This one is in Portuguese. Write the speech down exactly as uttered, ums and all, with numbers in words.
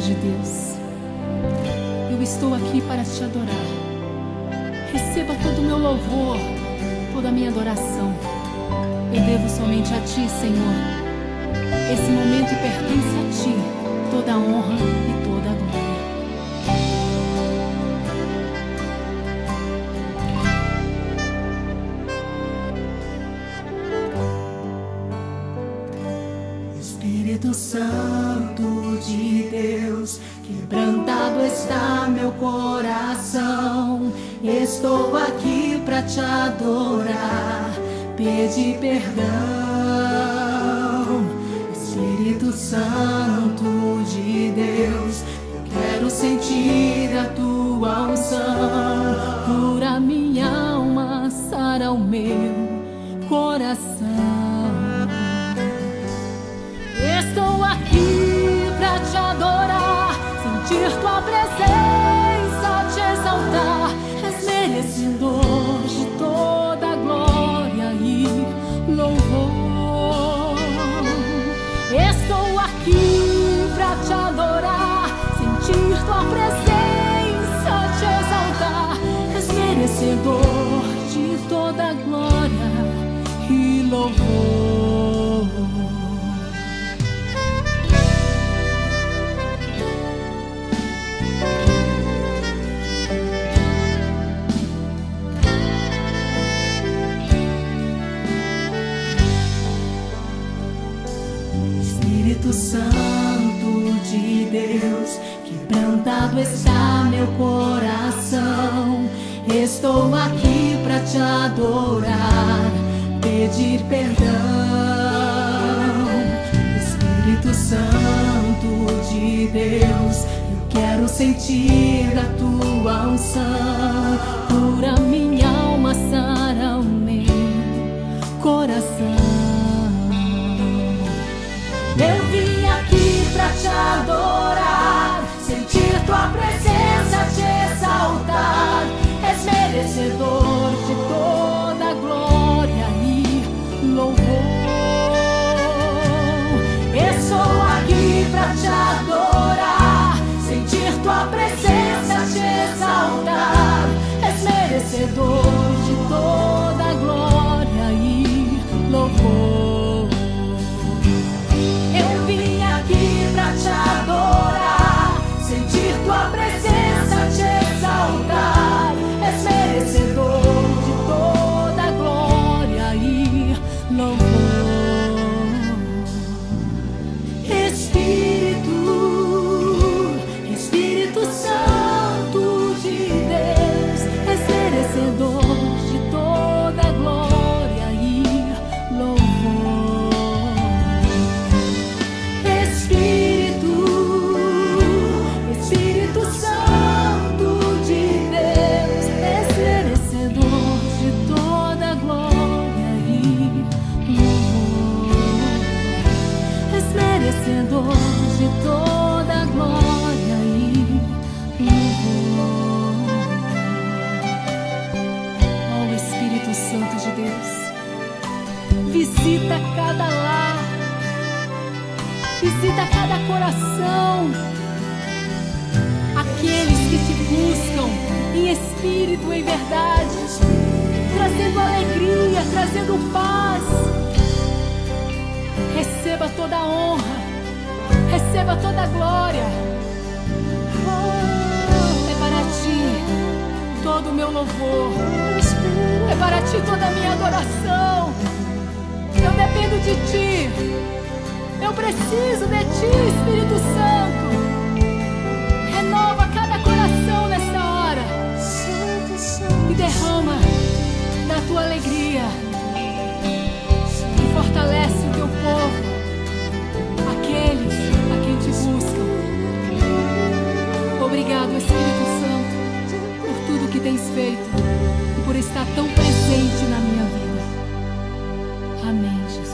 de Deus, eu estou aqui para te adorar. Receba todo o meu louvor, toda a minha adoração. Eu devo somente a ti, Senhor. Esse momento pertence a ti, toda a honra e toda a glória. Espírito Santo de Deus, quebrantado está meu coração. Estou aqui para te adorar, pedir perdão. Espírito Santo de Deus, eu quero sentir a tua unção. Cura minha alma, sara o meu coração. Estou aqui pra te adorar, sentir tua presença, te exaltar. És merecedor de toda glória e louvor. Estou aqui pra te adorar, sentir tua presença, te exaltar. És merecedor de toda glória e louvor. Espírito Santo de Deus, quebrantado está meu coração. Estou aqui para te adorar, pedir perdão. Espírito Santo de Deus, eu quero sentir a tua unção. Cura minha alma, sara o meu coração. Eu vim aqui pra te adorar, sentir tua presença, te exaltar. És merecedor de toda glória e louvor. Estou aqui pra te adorar, sentir tua presença, te exaltar. És merecedor de toda glória e louvor. Pra te adorar, sentir tua presença, te exaltar. És merecedor de toda glória e louvor. Espírito, Espírito Santo de Deus, és merecedor de toda glória e louvor. Merecedor de toda glória e louvor. Oh, Espírito Santo de Deus, visita cada lar, visita cada coração, aqueles que te buscam em espírito e em verdade, trazendo alegria, trazendo paz. Receba toda a honra, receba toda a glória. É para ti todo o meu louvor, é para ti toda a minha adoração. Eu dependo de ti, eu preciso de ti, Espírito Santo. Renova cada coração nesta hora e derrama da tua alegria. Fortalece o teu povo, aqueles a quem te buscam. Obrigado, Espírito Santo, por tudo que tens feito e por estar tão presente na minha vida. Amém, Jesus.